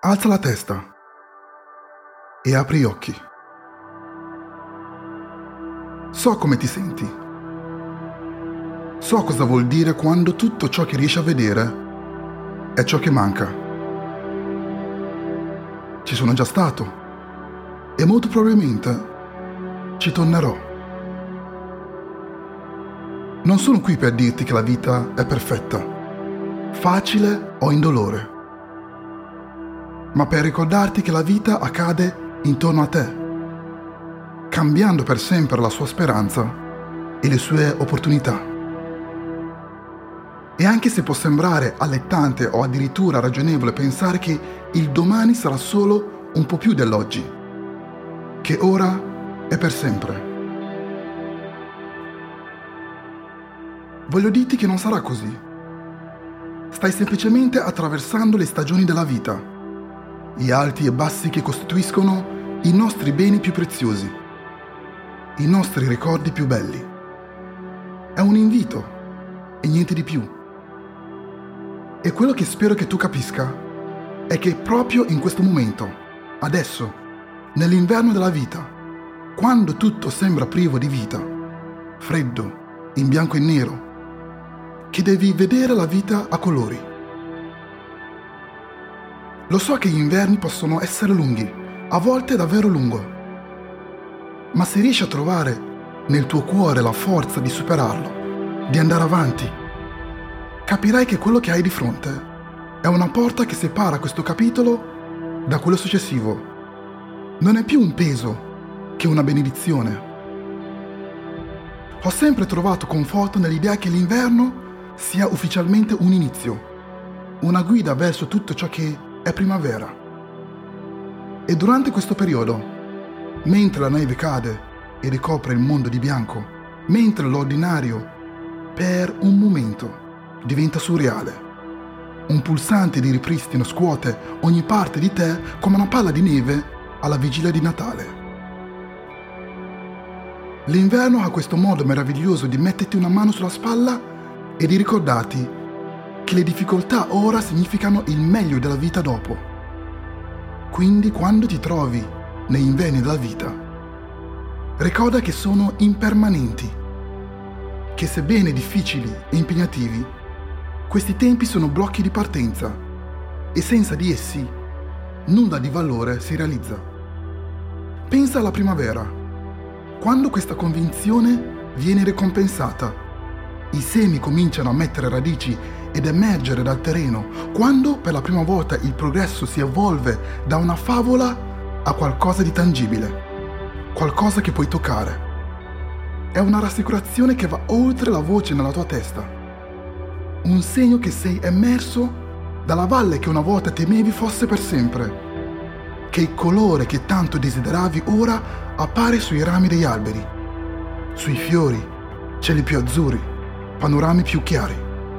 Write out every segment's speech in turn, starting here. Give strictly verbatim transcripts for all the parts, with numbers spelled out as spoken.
Alza la testa e apri gli occhi. So come ti senti. So cosa vuol dire quando tutto ciò che riesci a vedere è ciò che manca. Ci sono già stato e molto probabilmente ci tornerò. Non sono qui per dirti che la vita è perfetta, facile o indolore, ma per ricordarti che la vita accade intorno a te, cambiando per sempre la sua speranza e le sue opportunità. E anche se può sembrare allettante o addirittura ragionevole pensare che il domani sarà solo un po' più dell'oggi, che ora è per sempre, voglio dirti che non sarà così. Stai semplicemente attraversando le stagioni della vita, gli alti e bassi che costituiscono i nostri beni più preziosi, i nostri ricordi più belli. È un invito e niente di più. E quello che spero che tu capisca è che proprio in questo momento, adesso, nell'inverno della vita, quando tutto sembra privo di vita, freddo, in bianco e nero, che devi vedere la vita a colori. Lo so che gli inverni possono essere lunghi, a volte davvero lungo, ma se riesci a trovare nel tuo cuore la forza di superarlo, di andare avanti, capirai che quello che hai di fronte è una porta che separa questo capitolo da quello successivo. Non è più un peso che una benedizione. Ho sempre trovato conforto nell'idea che l'inverno sia ufficialmente un inizio, una guida verso tutto ciò che è primavera. E durante questo periodo, mentre la neve cade e ricopre il mondo di bianco, mentre l'ordinario per un momento diventa surreale, un pulsante di ripristino scuote ogni parte di te come una palla di neve alla vigilia di Natale. L'inverno ha questo modo meraviglioso di metterti una mano sulla spalla e di ricordarti che le difficoltà ora significano il meglio della vita dopo. Quindi quando ti trovi negli inverni della vita, ricorda che sono impermanenti, che sebbene difficili e impegnativi, questi tempi sono blocchi di partenza e senza di essi nulla di valore si realizza. Pensa alla primavera, quando questa convinzione viene ricompensata. I semi cominciano a mettere radici ed emergere dal terreno, quando per la prima volta il progresso si evolve da una favola a qualcosa di tangibile, qualcosa che puoi toccare. È una rassicurazione che va oltre la voce nella tua testa, un segno che sei emerso dalla valle che una volta temevi fosse per sempre, che il colore che tanto desideravi ora appare sui rami degli alberi, sui fiori, cieli più azzurri, panorami più chiari.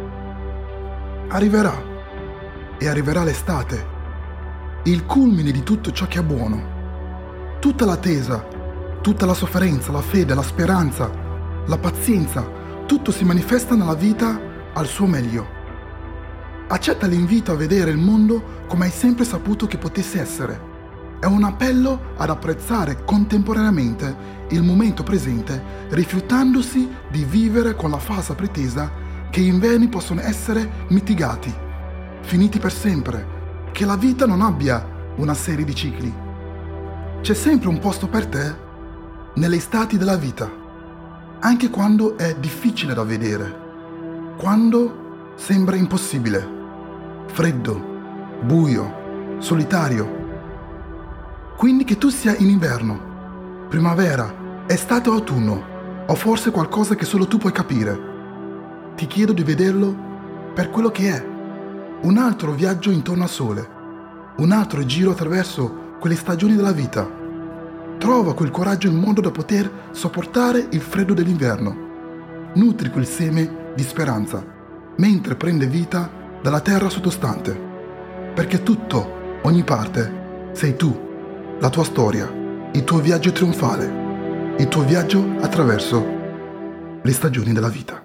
Arriverà, e arriverà l'estate, il culmine di tutto ciò che è buono. Tutta l'attesa, tutta la sofferenza, la fede, la speranza, la pazienza, tutto si manifesta nella vita al suo meglio. Accetta l'invito a vedere il mondo come hai sempre saputo che potesse essere. È un appello ad apprezzare contemporaneamente il momento presente, rifiutandosi di vivere con la falsa pretesa che gli inverni possono essere mitigati, finiti per sempre, che la vita non abbia una serie di cicli. C'è sempre un posto per te nelle estati della vita, anche quando è difficile da vedere, quando sembra impossibile, freddo, buio, solitario. Quindi che tu sia in inverno, primavera, estate o autunno, o forse qualcosa che solo tu puoi capire, ti chiedo di vederlo per quello che è, un altro viaggio intorno al sole, un altro giro attraverso quelle stagioni della vita. Trova quel coraggio in modo da poter sopportare il freddo dell'inverno. Nutri quel seme di speranza, mentre prende vita dalla terra sottostante, perché tutto, ogni parte, sei tu, la tua storia, il tuo viaggio trionfale, il tuo viaggio attraverso le stagioni della vita.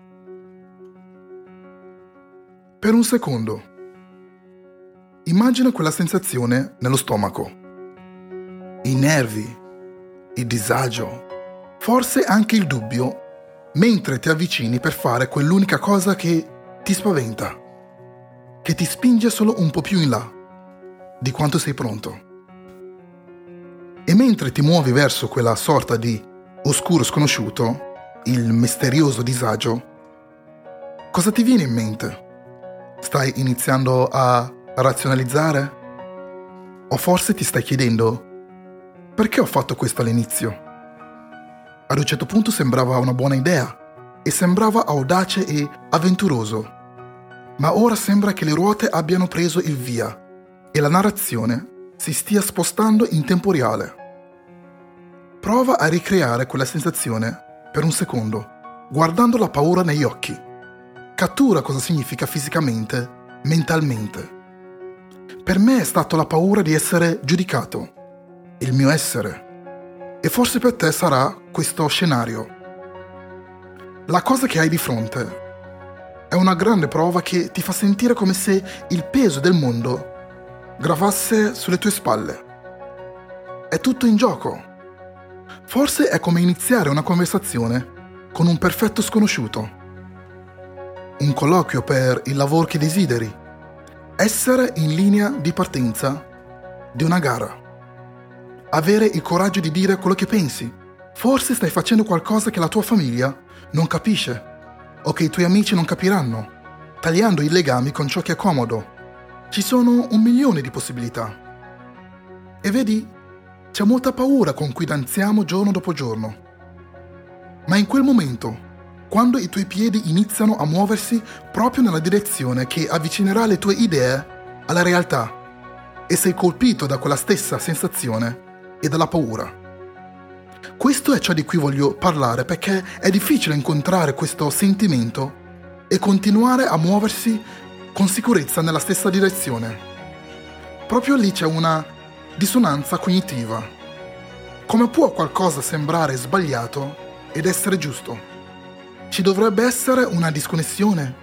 Per un secondo, immagina quella sensazione nello stomaco, i nervi, il disagio, forse anche il dubbio, mentre ti avvicini per fare quell'unica cosa che ti spaventa, che ti spinge solo un po' più in là di quanto sei pronto. E mentre ti muovi verso quella sorta di oscuro sconosciuto, il misterioso disagio, cosa ti viene in mente? Stai iniziando a razionalizzare? O forse ti stai chiedendo: perché ho fatto questo all'inizio? Ad un certo punto sembrava una buona idea e sembrava audace e avventuroso, ma ora sembra che le ruote abbiano preso il via e la narrazione si stia spostando in tempo reale. Prova a ricreare quella sensazione per un secondo, guardando la paura negli occhi. Cattura cosa significa fisicamente, mentalmente. Per me è stato la paura di essere giudicato, il mio essere. E forse per te sarà questo scenario. La cosa che hai di fronte è una grande prova che ti fa sentire come se il peso del mondo gravasse sulle tue spalle. È tutto in gioco. Forse è come iniziare una conversazione con un perfetto sconosciuto. Un colloquio per il lavoro che desideri, essere in linea di partenza di una gara, avere il coraggio di dire quello che pensi. Forse stai facendo qualcosa che la tua famiglia non capisce o che i tuoi amici non capiranno, tagliando i legami con ciò che è comodo. Ci sono un milione di possibilità. E vedi, c'è molta paura con cui danziamo giorno dopo giorno. Ma in quel momento, quando i tuoi piedi iniziano a muoversi proprio nella direzione che avvicinerà le tue idee alla realtà e sei colpito da quella stessa sensazione e dalla paura. Questo è ciò di cui voglio parlare, perché è difficile incontrare questo sentimento e continuare a muoversi con sicurezza nella stessa direzione. Proprio lì c'è una dissonanza cognitiva. Come può qualcosa sembrare sbagliato ed essere giusto? Ci dovrebbe essere una disconnessione.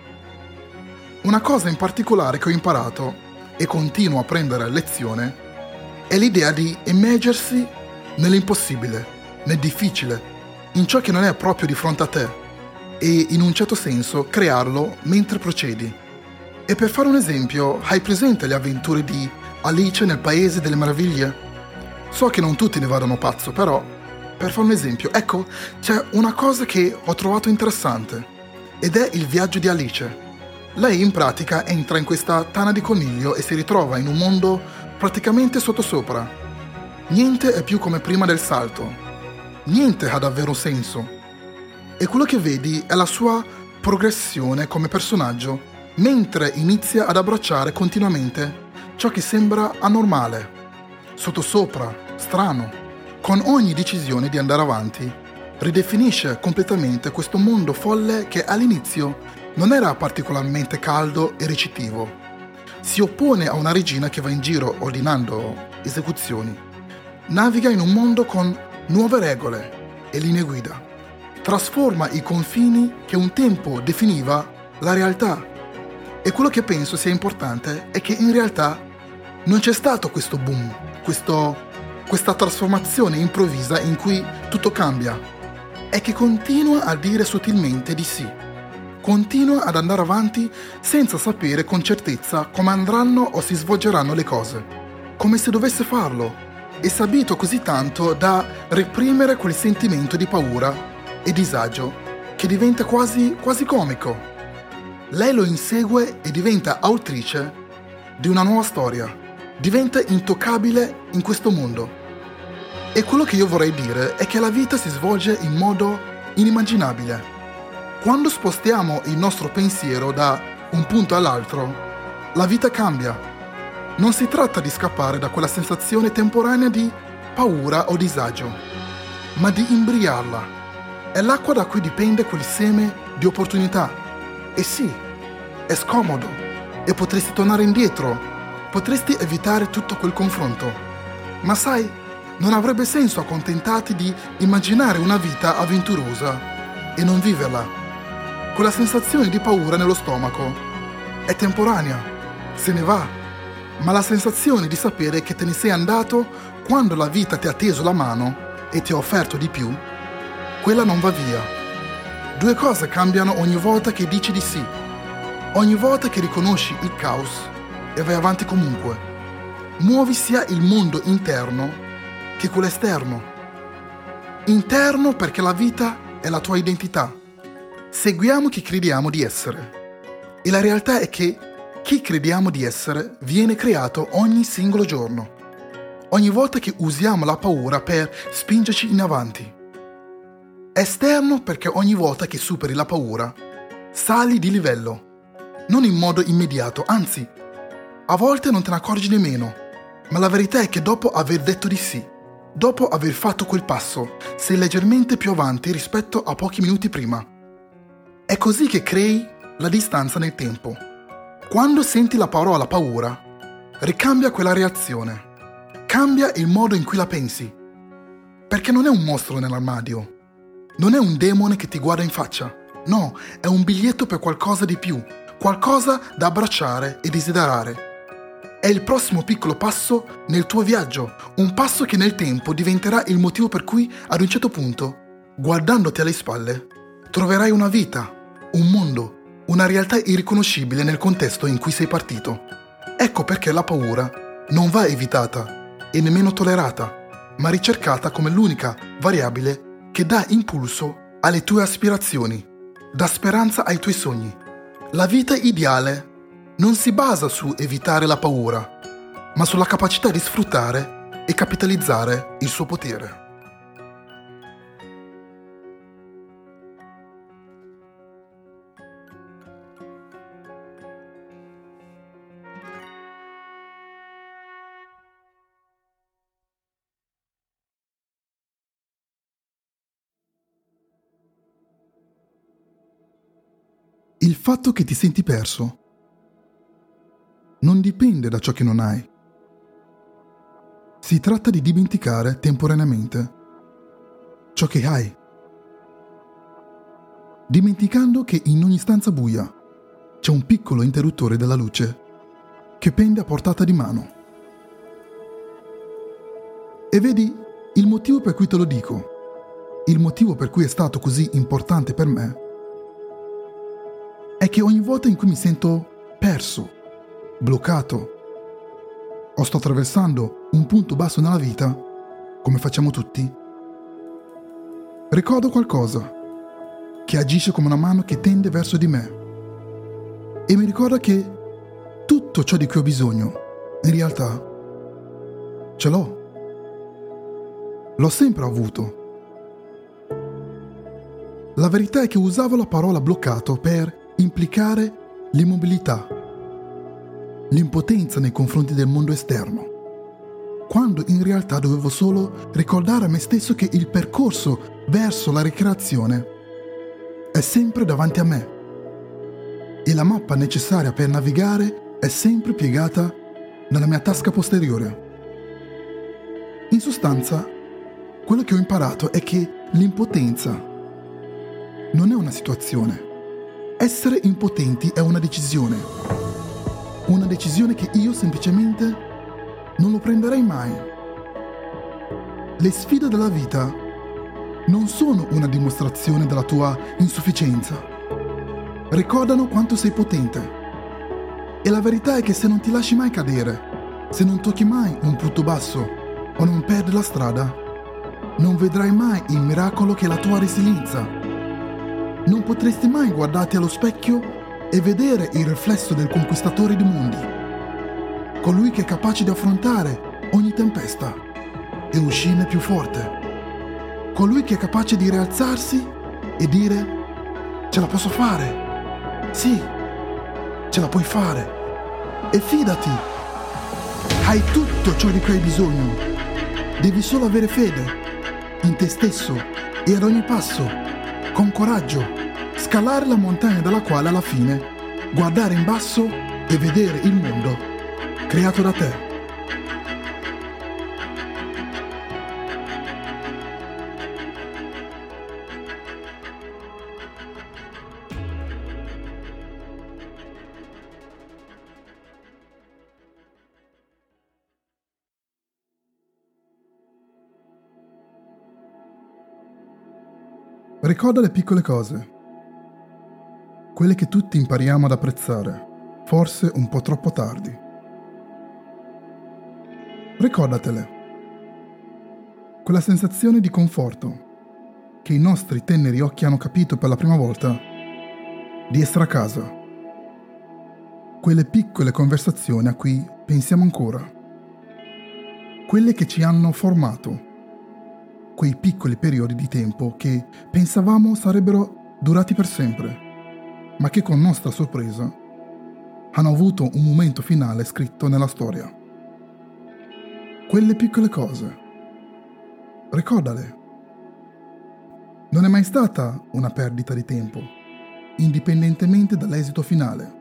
Una cosa in particolare che ho imparato e continuo a prendere lezione è l'idea di immergersi nell'impossibile, nel difficile, in ciò che non è proprio di fronte a te e in un certo senso crearlo mentre procedi. E per fare un esempio, hai presente le avventure di Alice nel Paese delle Meraviglie? So che non tutti ne vadano pazzo, però per fare un esempio, ecco, c'è una cosa che ho trovato interessante, ed è il viaggio di Alice. Lei in pratica entra in questa tana di coniglio e si ritrova in un mondo praticamente sottosopra. Niente è più come prima del salto. Niente ha davvero senso. E quello che vedi è la sua progressione come personaggio, mentre inizia ad abbracciare continuamente ciò che sembra anormale, sottosopra, strano. Con ogni decisione di andare avanti, ridefinisce completamente questo mondo folle che all'inizio non era particolarmente caldo e ricettivo. Si oppone a una regina che va in giro ordinando esecuzioni. Naviga in un mondo con nuove regole e linee guida. Trasforma i confini che un tempo definiva la realtà. E quello che penso sia importante è che in realtà non c'è stato questo boom, questo questa trasformazione improvvisa in cui tutto cambia, è che continua a dire sottilmente di sì, continua ad andare avanti senza sapere con certezza come andranno o si svolgeranno le cose, come se dovesse farlo, e si abitua così tanto da reprimere quel sentimento di paura e disagio che diventa quasi, quasi comico. Lei lo insegue e diventa autrice di una nuova storia, diventa intoccabile in questo mondo. E quello che io vorrei dire è che la vita si svolge in modo inimmaginabile. Quando spostiamo il nostro pensiero da un punto all'altro, la vita cambia. Non si tratta di scappare da quella sensazione temporanea di paura o disagio, ma di imbriarla. È l'acqua da cui dipende quel seme di opportunità. E sì, è scomodo e potresti tornare indietro, potresti evitare tutto quel confronto. Ma sai, non avrebbe senso accontentarti di immaginare una vita avventurosa e non viverla. quella sensazione di paura nello stomaco è temporanea, se ne va, ma la sensazione di sapere che te ne sei andato quando la vita ti ha teso la mano e ti ha offerto di più, quella non va via. Due cose cambiano ogni volta che dici di sì, ogni volta che riconosci il caos e vai avanti comunque. Muovi sia il mondo interno che quello esterno. Interno perché la vita è la tua identità. Seguiamo chi crediamo di essere. E la realtà è che chi crediamo di essere viene creato ogni singolo giorno. Ogni volta che usiamo la paura per spingerci in avanti. Esterno perché ogni volta che superi la paura, sali di livello. Non in modo immediato, anzi, a volte non te ne accorgi nemmeno. Ma la verità è che dopo aver detto di sì, dopo aver fatto quel passo, sei leggermente più avanti rispetto a pochi minuti prima. È così che crei la distanza nel tempo. Quando senti la parola paura, ricambia quella reazione. Cambia il modo in cui la pensi. Perché non è un mostro nell'armadio. Non è un demone che ti guarda in faccia. No, è un biglietto per qualcosa di più. Qualcosa da abbracciare e desiderare. È il prossimo piccolo passo nel tuo viaggio. Un passo che nel tempo diventerà il motivo per cui, ad un certo punto, guardandoti alle spalle, troverai una vita, un mondo, una realtà irriconoscibile nel contesto in cui sei partito. Ecco perché la paura non va evitata e nemmeno tollerata, ma ricercata come l'unica variabile che dà impulso alle tue aspirazioni, dà speranza ai tuoi sogni. La vita ideale non si basa su evitare la paura, ma sulla capacità di sfruttare e capitalizzare il suo potere. Il fatto che ti senti perso non dipende da ciò che non hai. Si tratta di dimenticare temporaneamente ciò che hai, dimenticando che in ogni stanza buia c'è un piccolo interruttore della luce che pende a portata di mano. E vedi, il motivo per cui te lo dico, il motivo per cui è stato così importante per me, è che ogni volta in cui mi sento perso, bloccato, o sto attraversando un punto basso nella vita, come facciamo tutti, ricordo qualcosa che agisce come una mano che tende verso di me e mi ricorda che tutto ciò di cui ho bisogno, in realtà, ce l'ho. L'ho sempre avuto. La verità è che usavo la parola bloccato per implicare l'immobilità, l'impotenza nei confronti del mondo esterno, quando in realtà dovevo solo ricordare a me stesso che il percorso verso la ricreazione è sempre davanti a me e la mappa necessaria per navigare è sempre piegata nella mia tasca posteriore. In sostanza, quello che ho imparato è che l'impotenza non è una situazione. Essere impotenti è una decisione. Una decisione che io semplicemente non lo prenderei mai. Le sfide della vita non sono una dimostrazione della tua insufficienza. Ricordano quanto sei potente. E la verità è che se non ti lasci mai cadere, se non tocchi mai un punto basso o non perdi la strada, non vedrai mai il miracolo che è la tua resilienza. Non potresti mai guardarti allo specchio e vedere il riflesso del conquistatore di mondi, colui che è capace di affrontare ogni tempesta e uscirne più forte, colui che è capace di rialzarsi e dire: ce la posso fare, sì, ce la puoi fare, e fidati, hai tutto ciò di cui hai bisogno, devi solo avere fede in te stesso e ad ogni passo, con coraggio, scalare la montagna dalla quale alla fine guardare in basso e vedere il mondo creato da te. Ricorda le piccole cose, quelle che tutti impariamo ad apprezzare, forse un po' troppo tardi. Ricordatele, quella sensazione di conforto che i nostri teneri occhi hanno capito per la prima volta di essere a casa. Quelle piccole conversazioni a cui pensiamo ancora. Quelle che ci hanno formato. Quei piccoli periodi di tempo che pensavamo sarebbero durati per sempre, ma che con nostra sorpresa hanno avuto un momento finale scritto nella storia. Quelle piccole cose. Ricordale. Non è mai stata una perdita di tempo, indipendentemente dall'esito finale.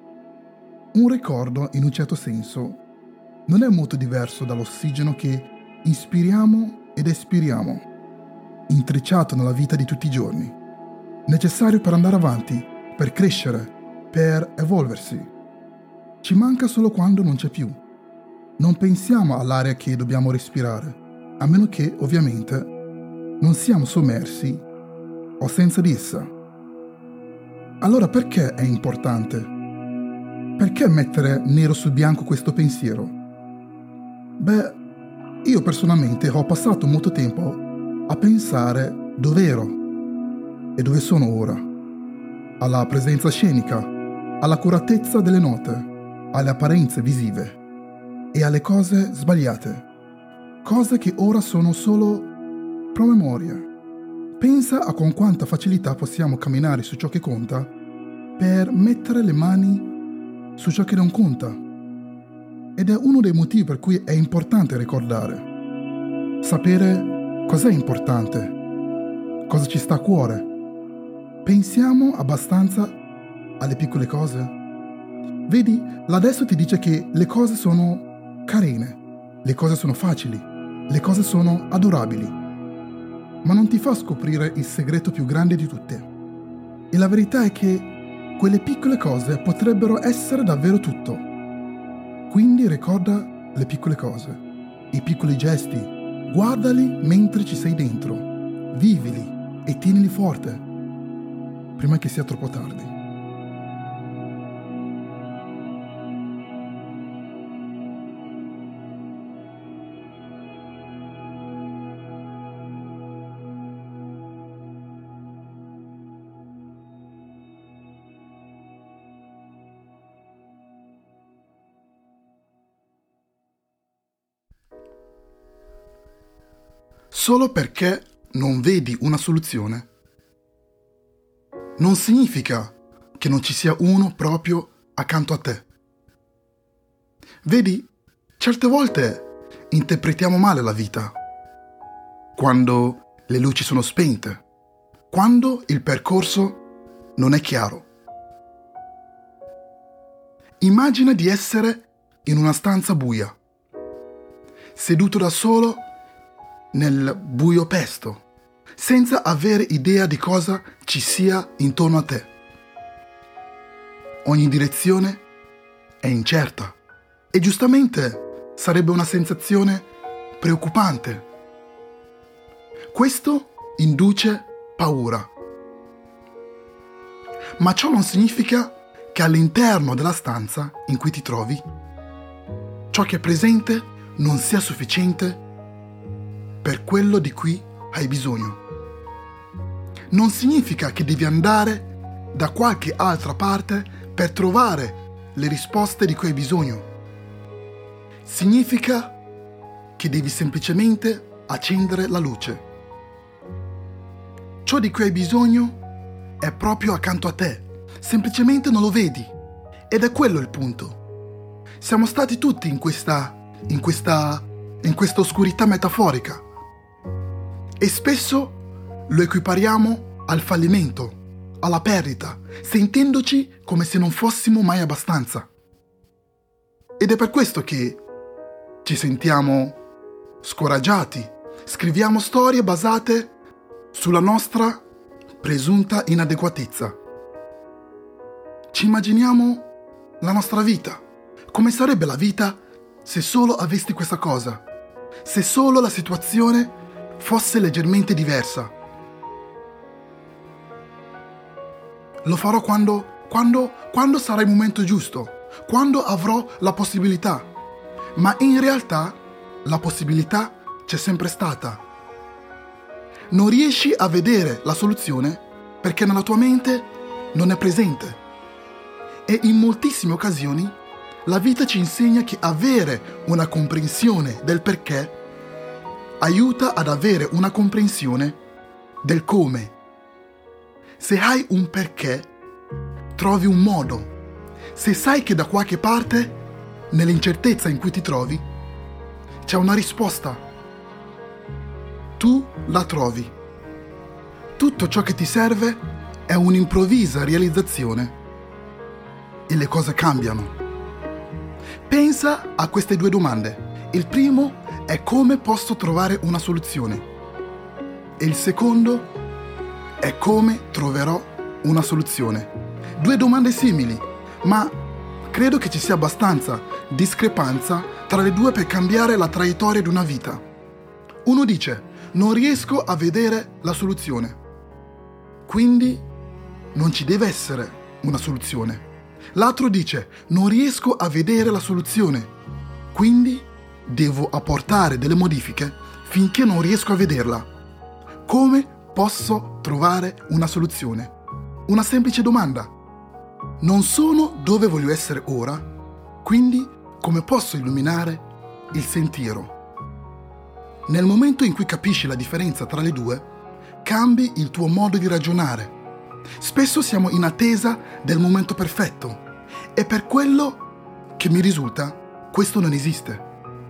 Un ricordo, in un certo senso, non è molto diverso dall'ossigeno che inspiriamo ed espiriamo, intrecciato nella vita di tutti i giorni, necessario per andare avanti, per crescere, per evolversi. Ci manca solo quando non c'è più. Non pensiamo all'aria che dobbiamo respirare, a meno che, ovviamente, non siamo sommersi o senza di essa. Allora perché è importante? Perché mettere nero su bianco questo pensiero? Beh, io personalmente ho passato molto tempo a pensare dove ero e dove sono ora, alla presenza scenica, all'accuratezza delle note, alle apparenze visive e alle cose sbagliate, cose che ora sono solo promemoria. Pensa a con quanta facilità possiamo camminare su ciò che conta per mettere le mani su ciò che non conta. Ed è uno dei motivi per cui è importante ricordare. Sapere cos'è importante, cosa ci sta a cuore. Pensiamo abbastanza alle piccole cose? Vedi, l'adesso ti dice che le cose sono carine, le cose sono facili, le cose sono adorabili. Ma non ti fa scoprire il segreto più grande di tutte. E la verità è che quelle piccole cose potrebbero essere davvero tutto. Quindi ricorda le piccole cose, i piccoli gesti, guardali mentre ci sei dentro, vivili e tienili forte, prima che sia troppo tardi. Solo perché non vedi una soluzione non significa che non ci sia uno proprio accanto a te. Vedi, certe volte interpretiamo male la vita, quando le luci sono spente, quando il percorso non è chiaro. Immagina di essere in una stanza buia, seduto da solo nel buio pesto, senza avere idea di cosa ci sia intorno a te. Ogni direzione è incerta e giustamente sarebbe una sensazione preoccupante. Questo induce paura. Ma ciò non significa che all'interno della stanza in cui ti trovi, ciò che è presente non sia sufficiente per quello di cui hai bisogno. Non significa che devi andare da qualche altra parte per trovare le risposte di cui hai bisogno. Significa che devi semplicemente accendere la luce. Ciò di cui hai bisogno è proprio accanto a te, semplicemente non lo vedi. Ed è quello il punto. Siamo stati tutti in questa, in questa, in questa oscurità metaforica. E spesso lo equipariamo al fallimento, alla perdita, sentendoci come se non fossimo mai abbastanza. Ed è per questo che ci sentiamo scoraggiati, scriviamo storie basate sulla nostra presunta inadeguatezza. Ci immaginiamo la nostra vita, come sarebbe la vita se solo avessi questa cosa, se solo la situazione fosse leggermente diversa. lo farò quando, quando, quando sarà il momento giusto, quando avrò la possibilità. Ma in realtà la possibilità c'è sempre stata. Non riesci a vedere la soluzione perché nella tua mente non è presente. E in moltissime occasioni la vita ci insegna che avere una comprensione del perché aiuta ad avere una comprensione del come. Se hai un perché, trovi un modo. Se sai che da qualche parte, nell'incertezza in cui ti trovi, c'è una risposta, tu la trovi. Tutto ciò che ti serve è un'improvvisa realizzazione e le cose cambiano. Pensa a queste due domande. Il primo è come posso trovare una soluzione e il secondo è come troverò una soluzione. Due domande simili, ma credo che ci sia abbastanza discrepanza tra le due per cambiare la traiettoria di una vita. Uno dice: non riesco a vedere la soluzione, quindi non ci deve essere una soluzione. L'altro dice: non riesco a vedere la soluzione, quindi devo apportare delle modifiche finché non riesco a vederla. Come posso trovare una soluzione? Una semplice domanda. Non sono dove voglio essere ora, quindi come posso illuminare il sentiero? Nel momento in cui capisci la differenza tra le due, cambi il tuo modo di ragionare. Spesso siamo in attesa del momento perfetto e per quello che mi risulta, questo non esiste.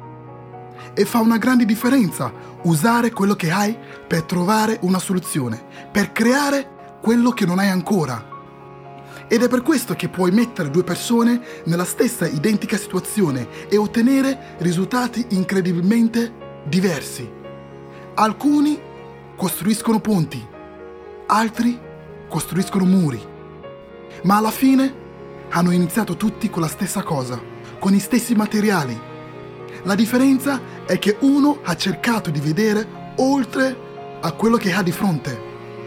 E fa una grande differenza usare quello che hai per trovare una soluzione, per creare quello che non hai ancora. Ed è per questo che puoi mettere due persone nella stessa identica situazione e ottenere risultati incredibilmente diversi. Alcuni costruiscono ponti, altri costruiscono muri, ma alla fine hanno iniziato tutti con la stessa cosa, con gli stessi materiali. La differenza è che uno ha cercato di vedere oltre a quello che ha di fronte.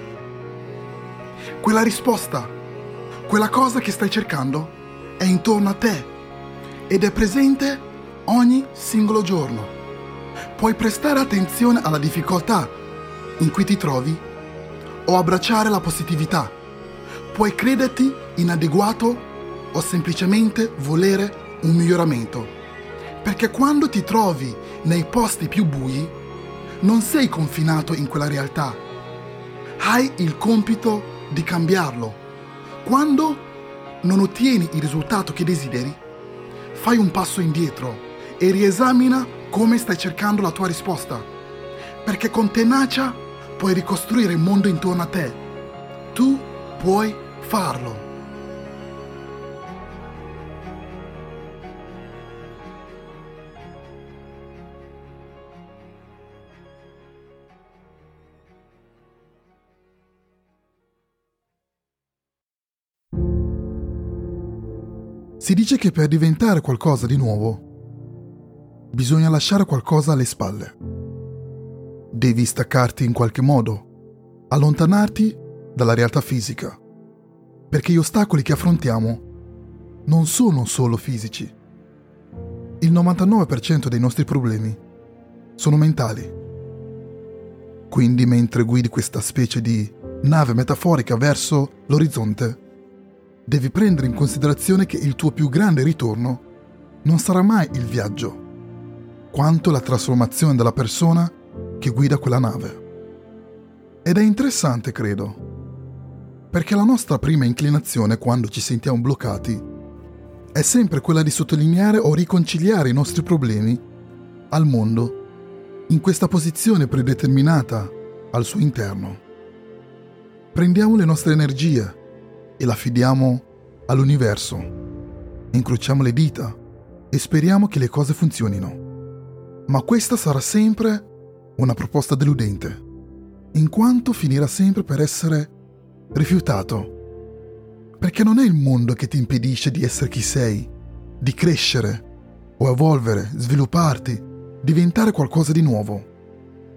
Quella risposta, quella cosa che stai cercando, è intorno a te ed è presente ogni singolo giorno. Puoi prestare attenzione alla difficoltà in cui ti trovi o abbracciare la positività. Puoi crederti inadeguato o semplicemente volere un miglioramento. Perché quando ti trovi nei posti più bui, non sei confinato in quella realtà. Hai il compito di cambiarlo. Quando non ottieni il risultato che desideri, fai un passo indietro e riesamina come stai cercando la tua risposta. Perché con tenacia puoi ricostruire il mondo intorno a te. Tu puoi farlo. Si dice che per diventare qualcosa di nuovo bisogna lasciare qualcosa alle spalle. Devi staccarti in qualche modo, allontanarti dalla realtà fisica, perché gli ostacoli che affrontiamo non sono solo fisici. Il novantanove per cento dei nostri problemi sono mentali. Quindi mentre guidi questa specie di nave metaforica verso l'orizzonte, devi prendere in considerazione che il tuo più grande ritorno non sarà mai il viaggio, quanto la trasformazione della persona che guida quella nave. Ed è interessante, credo, perché la nostra prima inclinazione quando ci sentiamo bloccati è sempre quella di sottolineare o riconciliare i nostri problemi al mondo in questa posizione predeterminata al suo interno. Prendiamo le nostre energie e la affidiamo all'universo, incrociamo le dita e speriamo che le cose funzionino. Ma questa sarà sempre una proposta deludente, in quanto finirà sempre per essere rifiutato, perché non è il mondo che ti impedisce di essere chi sei, di crescere o evolvere, svilupparti, diventare qualcosa di nuovo.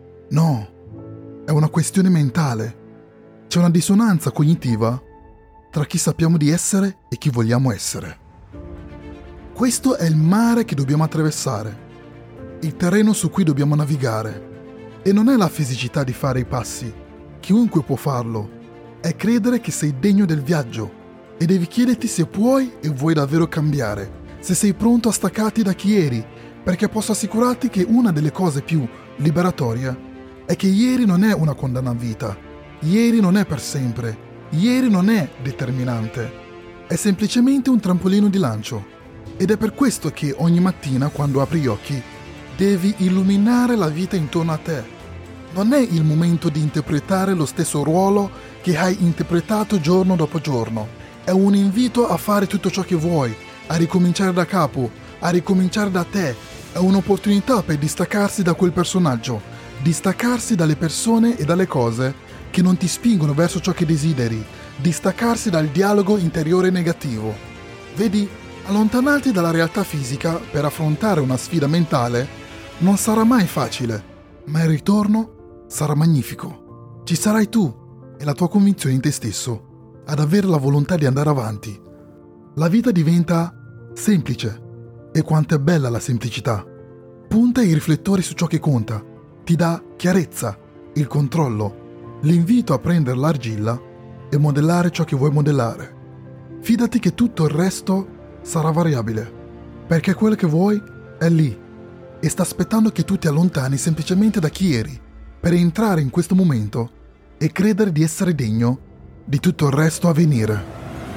No, è una questione mentale. C'è una dissonanza cognitiva tra chi sappiamo di essere e chi vogliamo essere. Questo è il mare che dobbiamo attraversare, il terreno su cui dobbiamo navigare. E non è la fisicità di fare i passi, chiunque può farlo, è credere che sei degno del viaggio e devi chiederti se puoi e vuoi davvero cambiare, se sei pronto a staccarti da chi eri, perché posso assicurarti che una delle cose più liberatorie è che ieri non è una condanna a vita, ieri non è per sempre, ieri non è determinante, è semplicemente un trampolino di lancio. Ed è per questo che ogni mattina, quando apri gli occhi, devi illuminare la vita intorno a te. Non è il momento di interpretare lo stesso ruolo che hai interpretato giorno dopo giorno. È un invito a fare tutto ciò che vuoi, a ricominciare da capo, a ricominciare da te. È un'opportunità per distaccarsi da quel personaggio, distaccarsi dalle persone e dalle cose che non ti spingono verso ciò che desideri, distaccarsi dal dialogo interiore negativo. Vedi, allontanarti dalla realtà fisica per affrontare una sfida mentale non sarà mai facile, ma il ritorno sarà magnifico. Ci sarai tu e la tua convinzione in te stesso ad avere la volontà di andare avanti. La vita diventa semplice. E quanto è bella la semplicità. Punta i riflettori su ciò che conta, ti dà chiarezza, il controllo, l'invito a prendere l'argilla e modellare ciò che vuoi modellare. Fidati che tutto il resto sarà variabile, perché quello che vuoi è lì e sta aspettando che tu ti allontani semplicemente da chi eri per entrare in questo momento e credere di essere degno di tutto il resto a venire.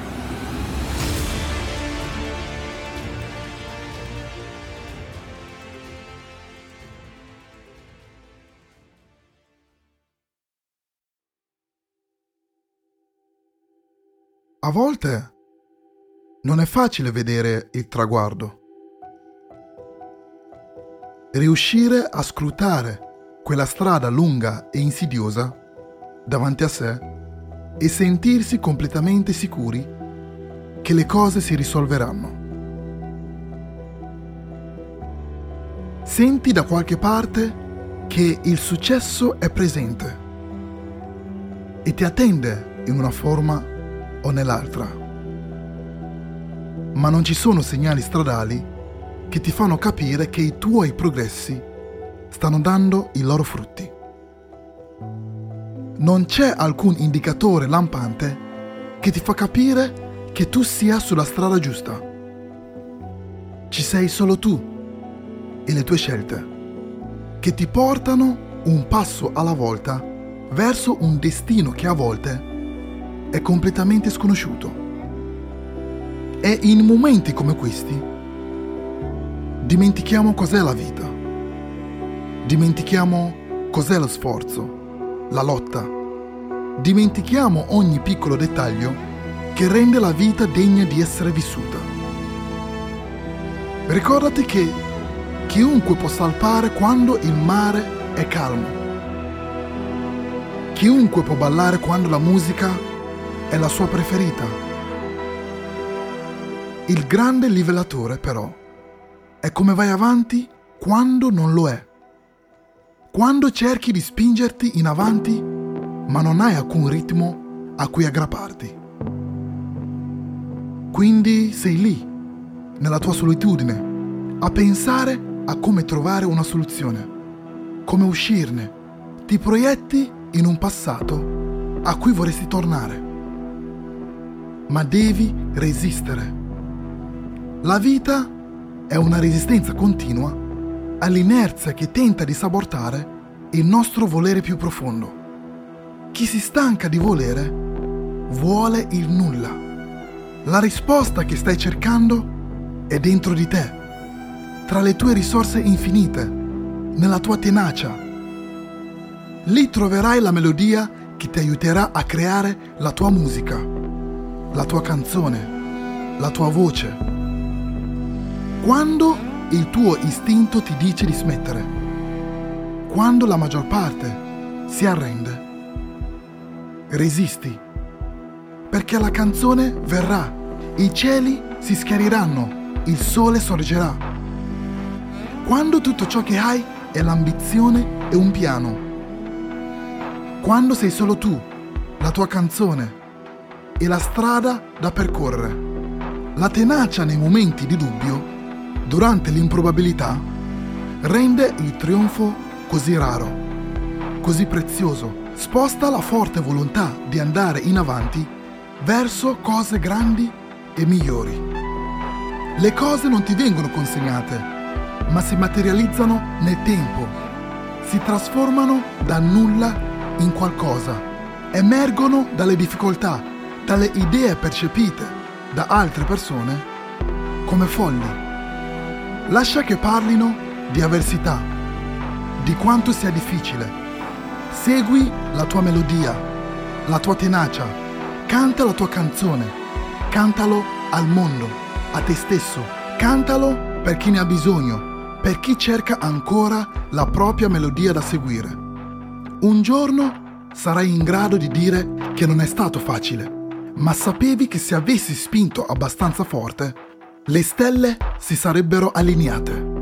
A volte non è facile vedere il traguardo. Riuscire a scrutare quella strada lunga e insidiosa davanti a sé e sentirsi completamente sicuri che le cose si risolveranno. Senti da qualche parte che il successo è presente e ti attende in una forma o nell'altra. Ma non ci sono segnali stradali che ti fanno capire che i tuoi progressi stanno dando i loro frutti. Non c'è alcun indicatore lampante che ti fa capire che tu sia sulla strada giusta. Ci sei solo tu e le tue scelte, che ti portano un passo alla volta verso un destino che a volte è completamente sconosciuto. E in momenti come questi dimentichiamo cos'è la vita, dimentichiamo cos'è lo sforzo, la lotta, dimentichiamo ogni piccolo dettaglio che rende la vita degna di essere vissuta. Ricordati che chiunque può salpare quando il mare è calmo, chiunque può ballare quando la musica è la sua preferita. Il grande livellatore, però, è come vai avanti quando non lo è. Quando cerchi di spingerti in avanti, ma non hai alcun ritmo a cui aggrapparti. Quindi sei lì, nella tua solitudine, a pensare a come trovare una soluzione, come uscirne. Ti proietti in un passato a cui vorresti tornare. Ma devi resistere. La vita è una resistenza continua all'inerzia che tenta di sabotare il nostro volere più profondo. Chi si stanca di volere vuole il nulla. La risposta che stai cercando è dentro di te, tra le tue risorse infinite, nella tua tenacia. Lì troverai la melodia che ti aiuterà a creare la tua musica, la tua canzone, la tua voce. Quando il tuo istinto ti dice di smettere, quando la maggior parte si arrende, resisti, perché la canzone verrà, i cieli si schiariranno, il sole sorgerà. Quando tutto ciò che hai è l'ambizione e un piano, quando sei solo tu, la tua canzone, e la strada da percorrere. La tenacia nei momenti di dubbio, durante l'improbabilità, rende il trionfo così raro, così prezioso, sposta la forte volontà di andare in avanti verso cose grandi e migliori. Le cose non ti vengono consegnate, ma si materializzano nel tempo, si trasformano da nulla in qualcosa, emergono dalle difficoltà, dalle idee percepite da altre persone come folli. Lascia che parlino di avversità, di quanto sia difficile. Segui la tua melodia, la tua tenacia, canta la tua canzone, cantalo al mondo, a te stesso, cantalo per chi ne ha bisogno, per chi cerca ancora la propria melodia da seguire. Un giorno sarai in grado di dire che non è stato facile, ma sapevi che se avessi spinto abbastanza forte, le stelle si sarebbero allineate.